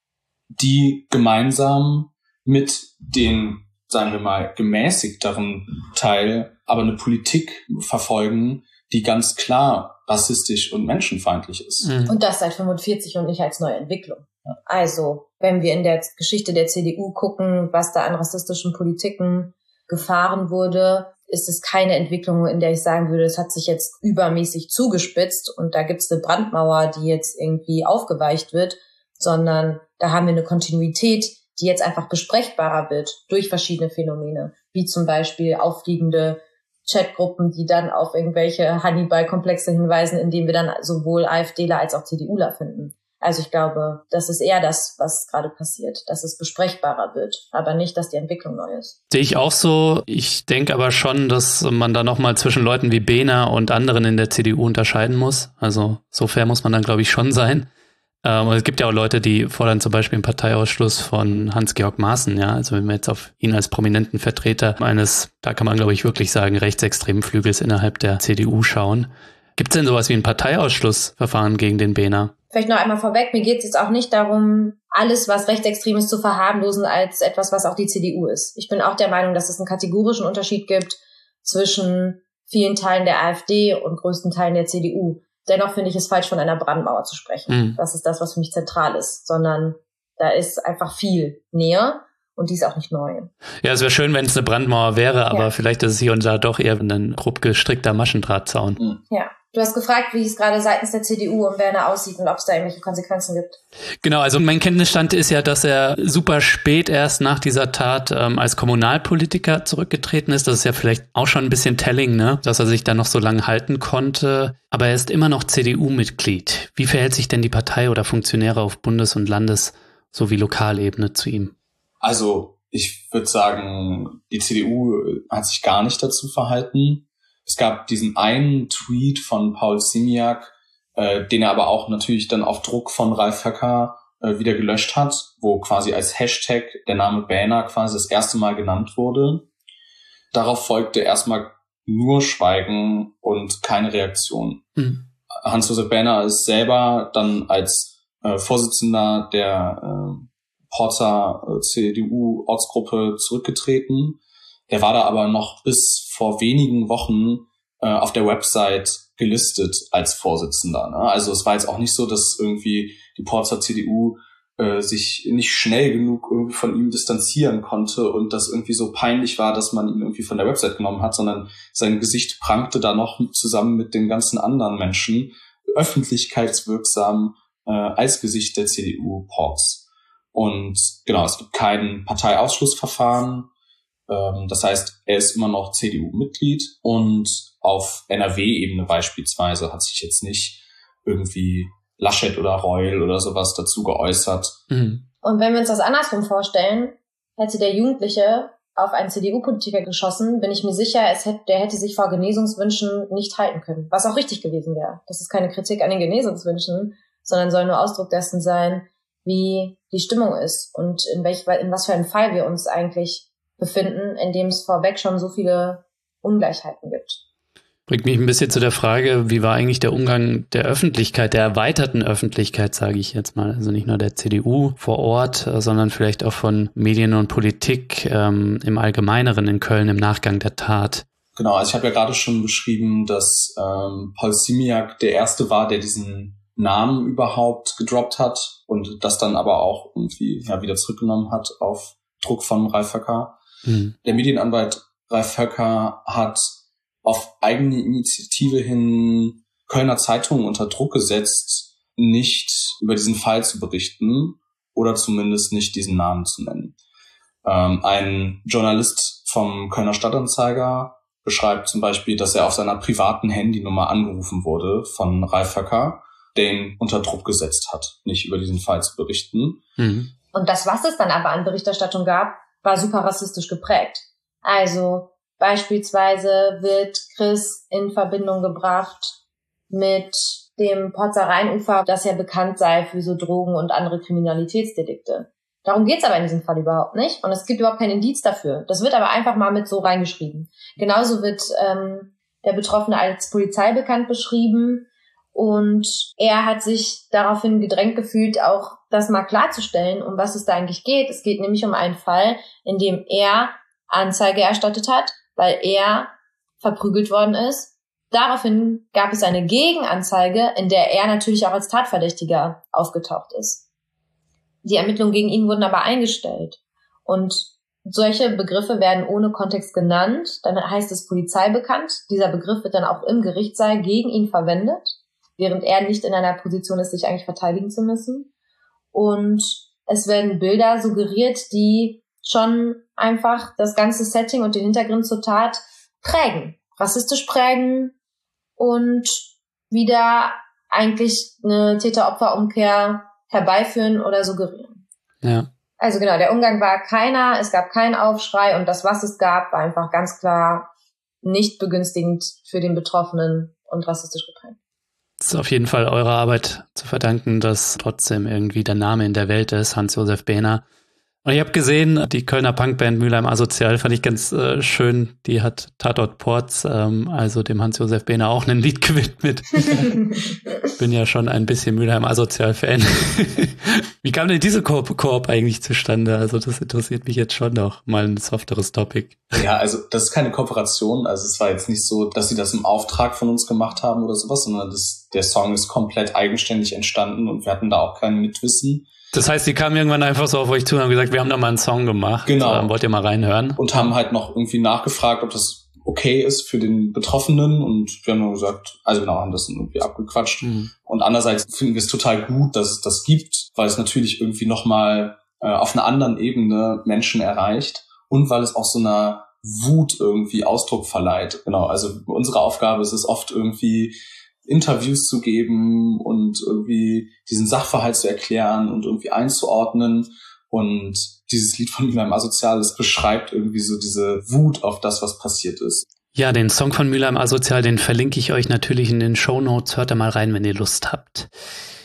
die gemeinsam mit den, sagen wir mal, gemäßigteren Teil, aber eine Politik verfolgen, die ganz klar rassistisch und menschenfeindlich ist. Mhm. Und das seit fünfundvierzig und nicht als neue Entwicklung. Ja. Also, wenn wir in der Geschichte der C D U gucken, was da an rassistischen Politiken gefahren wurde, ist es keine Entwicklung, in der ich sagen würde, es hat sich jetzt übermäßig zugespitzt und da gibt es eine Brandmauer, die jetzt irgendwie aufgeweicht wird, sondern da haben wir eine Kontinuität, die jetzt einfach besprechbarer wird durch verschiedene Phänomene, wie zum Beispiel auffliegende Chatgruppen, die dann auf irgendwelche Hannibal-Komplexe hinweisen, indem wir dann sowohl AfDler als auch CDUler finden. Also ich glaube, das ist eher das, was gerade passiert, dass es besprechbarer wird, aber nicht, dass die Entwicklung neu ist. Sehe ich auch so. Ich denke aber schon, dass man da nochmal zwischen Leuten wie Behner und anderen in der C D U unterscheiden muss. Also so fair muss man dann, glaube ich, schon sein. Ähm, es gibt ja auch Leute, die fordern zum Beispiel einen Parteiausschluss von Hans-Georg Maaßen. Ja, also wenn wir jetzt auf ihn als prominenten Vertreter eines, da kann man, glaube ich, wirklich sagen, rechtsextremen Flügels innerhalb der C D U schauen. Gibt es denn sowas wie ein Parteiausschlussverfahren gegen den Behner? Vielleicht noch einmal vorweg, mir geht es jetzt auch nicht darum, alles, was rechtsextrem ist, zu verharmlosen als etwas, was auch die C D U ist. Ich bin auch der Meinung, dass es einen kategorischen Unterschied gibt zwischen vielen Teilen der AfD und größten Teilen der C D U. Dennoch finde ich es falsch, von einer Brandmauer zu sprechen. Mhm. Das ist das, was für mich zentral ist, sondern da ist einfach viel näher. Und die ist auch nicht neu. Ja, es wäre schön, wenn es eine Brandmauer wäre, aber ja. Vielleicht ist es hier und da doch eher ein grob gestrickter Maschendrahtzaun. Ja. Du hast gefragt, wie es gerade seitens der C D U um Werner aussieht und ob es da irgendwelche Konsequenzen gibt. Genau, also mein Kenntnisstand ist ja, dass er super spät erst nach dieser Tat ähm, als Kommunalpolitiker zurückgetreten ist. Das ist ja vielleicht auch schon ein bisschen telling, ne, dass er sich da noch so lange halten konnte. Aber er ist immer noch C D U-Mitglied. Wie verhält sich denn die Partei oder Funktionäre auf Bundes- und Landes- sowie Lokalebene zu ihm? Also ich würde sagen, die C D U hat sich gar nicht dazu verhalten. Es gab diesen einen Tweet von Paul Ziemiak, äh, den er aber auch natürlich dann auf Druck von Ralf Höcker äh, wieder gelöscht hat, wo quasi als Hashtag der Name Baena quasi das erste Mal genannt wurde. Darauf folgte erstmal nur Schweigen und keine Reaktion. Mhm. Hans-Josef Baena ist selber dann als äh, Vorsitzender der äh, Porzer äh, C D U-Ortsgruppe zurückgetreten. Er war da aber noch bis vor wenigen Wochen äh, auf der Website gelistet als Vorsitzender. Ne? Also es war jetzt auch nicht so, dass irgendwie die Porzer C D U äh, sich nicht schnell genug irgendwie von ihm distanzieren konnte und das irgendwie so peinlich war, dass man ihn irgendwie von der Website genommen hat, sondern sein Gesicht prangte da noch zusammen mit den ganzen anderen Menschen öffentlichkeitswirksam äh, als Gesicht der C D U-Ports. Und genau, es gibt kein Parteiausschlussverfahren. Ähm, das heißt, er ist immer noch C D U-Mitglied und auf N R W-Ebene beispielsweise hat sich jetzt nicht irgendwie Laschet oder Reul oder sowas dazu geäußert. Mhm. Und wenn wir uns das andersrum vorstellen, hätte der Jugendliche auf einen C D U-Politiker geschossen, bin ich mir sicher, es hätte, der hätte sich vor Genesungswünschen nicht halten können. Was auch richtig gewesen wäre. Das ist keine Kritik an den Genesungswünschen, sondern soll nur Ausdruck dessen sein, wie die Stimmung ist und in welch, in was für einem Fall wir uns eigentlich befinden, in dem es vorweg schon so viele Ungleichheiten gibt. Bringt mich ein bisschen zu der Frage, wie war eigentlich der Umgang der Öffentlichkeit, der erweiterten Öffentlichkeit, sage ich jetzt mal, also nicht nur der C D U vor Ort, sondern vielleicht auch von Medien und Politik ähm, im Allgemeineren in Köln im Nachgang der Tat. Genau, also ich habe ja gerade schon beschrieben, dass ähm, Paul Ziemiak der Erste war, der diesen Namen überhaupt gedroppt hat und das dann aber auch irgendwie ja, wieder zurückgenommen hat auf Druck von Ralf Höcker. Mhm. Der Medienanwalt Ralf Höcker hat auf eigene Initiative hin Kölner Zeitungen unter Druck gesetzt, nicht über diesen Fall zu berichten oder zumindest nicht diesen Namen zu nennen. Ähm, ein Journalist vom Kölner Stadtanzeiger beschreibt zum Beispiel, dass er auf seiner privaten Handynummer angerufen wurde von Ralf Höcker, der ihn unter Druck gesetzt hat, nicht über diesen Fall zu berichten. Mhm. Und das, was es dann aber an Berichterstattung gab, war super rassistisch geprägt. Also beispielsweise wird Chris in Verbindung gebracht mit dem Porzer Rheinufer, das ja bekannt sei für so Drogen- und andere Kriminalitätsdelikte. Darum geht's aber in diesem Fall überhaupt nicht. Und es gibt überhaupt kein Indiz dafür. Das wird aber einfach mal mit so reingeschrieben. Genauso wird ähm, der Betroffene als Polizei bekannt beschrieben. Und er hat sich daraufhin gedrängt gefühlt, auch das mal klarzustellen, um was es da eigentlich geht. Es geht nämlich um einen Fall, in dem er Anzeige erstattet hat, weil er verprügelt worden ist. Daraufhin gab es eine Gegenanzeige, in der er natürlich auch als Tatverdächtiger aufgetaucht ist. Die Ermittlungen gegen ihn wurden aber eingestellt. Und solche Begriffe werden ohne Kontext genannt. Dann heißt es Polizei bekannt. Dieser Begriff wird dann auch im Gerichtssaal gegen ihn verwendet, während er nicht in einer Position ist, sich eigentlich verteidigen zu müssen. Und es werden Bilder suggeriert, die schon einfach das ganze Setting und den Hintergrund zur Tat prägen, rassistisch prägen und wieder eigentlich eine Täter-Opfer-Umkehr herbeiführen oder suggerieren. Ja. Also genau, der Umgang war keiner, es gab keinen Aufschrei und das, was es gab, war einfach ganz klar nicht begünstigend für den Betroffenen und rassistisch geprägt. Es ist auf jeden Fall eurer Arbeit zu verdanken, dass trotzdem irgendwie der Name in der Welt ist, Hans-Josef Baena. Und ich habe gesehen, die Kölner Punkband Mülheim Asozial fand ich ganz äh, schön. Die hat Tatort Porz, ähm, also dem Hans-Josef Baena, auch ein Lied gewidmet. Bin ja schon ein bisschen Mülheim Asozial-Fan. Wie kam denn diese Koop, Koop eigentlich zustande? Also das interessiert mich jetzt schon noch. Mal ein softeres Topic. Ja, also das ist keine Kooperation. Also es war jetzt nicht so, dass sie das im Auftrag von uns gemacht haben oder sowas, sondern das, der Song ist komplett eigenständig entstanden und wir hatten da auch kein Mitwissen. Das heißt, die kamen irgendwann einfach so auf euch zu und haben gesagt, wir haben da mal einen Song gemacht. Genau. Ähm, wollt ihr mal reinhören? Und haben halt noch irgendwie nachgefragt, ob das okay ist für den Betroffenen. Und wir haben nur gesagt, also genau, haben das irgendwie abgequatscht. Mhm. Und andererseits finden wir es total gut, dass es das gibt, weil es natürlich irgendwie nochmal äh, auf einer anderen Ebene Menschen erreicht und weil es auch so einer Wut irgendwie Ausdruck verleiht. Genau, also unsere Aufgabe ist es oft irgendwie Interviews zu geben und irgendwie diesen Sachverhalt zu erklären und irgendwie einzuordnen. Und dieses Lied von Mülheim Asozial, das beschreibt irgendwie so diese Wut auf das, was passiert ist. Ja, den Song von Mülheim Asozial, den verlinke ich euch natürlich in den Shownotes. Hört da mal rein, wenn ihr Lust habt.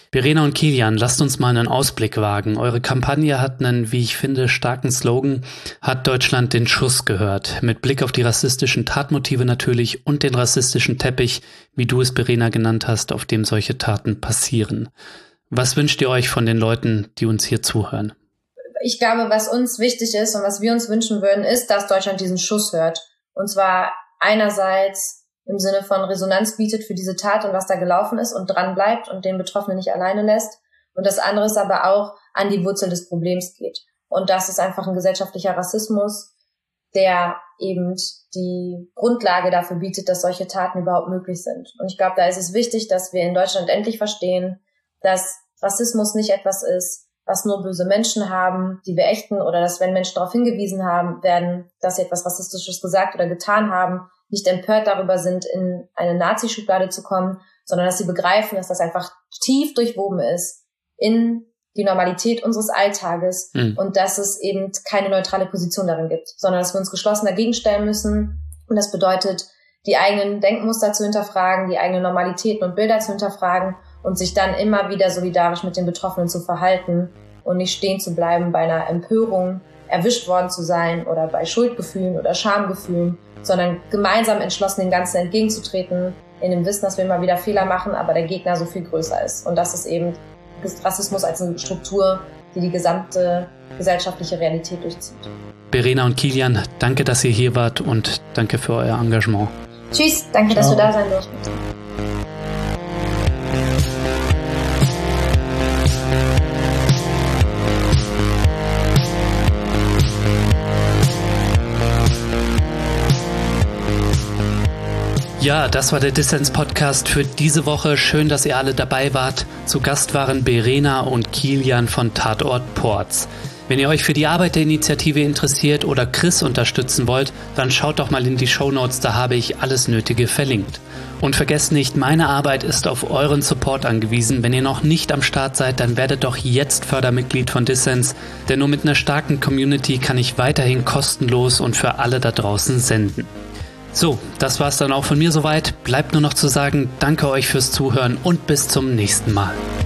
Verena und Kilian, lasst uns mal einen Ausblick wagen. Eure Kampagne hat einen, wie ich finde, starken Slogan: Hat Deutschland den Schuss gehört? Mit Blick auf die rassistischen Tatmotive natürlich und den rassistischen Teppich, wie du es, Verena, genannt hast, auf dem solche Taten passieren. Was wünscht ihr euch von den Leuten, die uns hier zuhören? Ich glaube, was uns wichtig ist und was wir uns wünschen würden, ist, dass Deutschland diesen Schuss hört. Und zwar einerseits im Sinne von Resonanz bietet für diese Tat und was da gelaufen ist und dran bleibt und den Betroffenen nicht alleine lässt. Und das andere ist aber auch an die Wurzel des Problems geht. Und das ist einfach ein gesellschaftlicher Rassismus, der eben die Grundlage dafür bietet, dass solche Taten überhaupt möglich sind. Und ich glaube, da ist es wichtig, dass wir in Deutschland endlich verstehen, dass Rassismus nicht etwas ist, was nur böse Menschen haben, die wir ächten, oder dass, wenn Menschen darauf hingewiesen haben werden, dass sie etwas Rassistisches gesagt oder getan haben, nicht empört darüber sind, in eine Nazi-Schublade zu kommen, sondern dass sie begreifen, dass das einfach tief durchwoben ist in die Normalität unseres Alltages mhm. und dass es eben keine neutrale Position darin gibt, sondern dass wir uns geschlossen dagegen stellen müssen. Und das bedeutet, die eigenen Denkmuster zu hinterfragen, die eigenen Normalitäten und Bilder zu hinterfragen und sich dann immer wieder solidarisch mit den Betroffenen zu verhalten und nicht stehen zu bleiben bei einer Empörung, erwischt worden zu sein oder bei Schuldgefühlen oder Schamgefühlen, sondern gemeinsam entschlossen dem Ganzen entgegenzutreten, in dem Wissen, dass wir immer wieder Fehler machen, aber der Gegner so viel größer ist. Und das ist eben Rassismus als eine Struktur, die die gesamte gesellschaftliche Realität durchzieht. Verena und Kilian, danke, dass ihr hier wart und danke für euer Engagement. Tschüss, danke, Ciao. Dass wir da sein durften. Ja, das war der Dissens-Podcast für diese Woche. Schön, dass ihr alle dabei wart. Zu Gast waren Verena und Kilian von Tatort Porz. Wenn ihr euch für die Arbeit der Initiative interessiert oder Chris unterstützen wollt, dann schaut doch mal in die Shownotes, da habe ich alles Nötige verlinkt. Und vergesst nicht, meine Arbeit ist auf euren Support angewiesen. Wenn ihr noch nicht am Start seid, dann werdet doch jetzt Fördermitglied von Dissens, denn nur mit einer starken Community kann ich weiterhin kostenlos und für alle da draußen senden. So, das war's dann auch von mir soweit. Bleibt nur noch zu sagen, danke euch fürs Zuhören und bis zum nächsten Mal.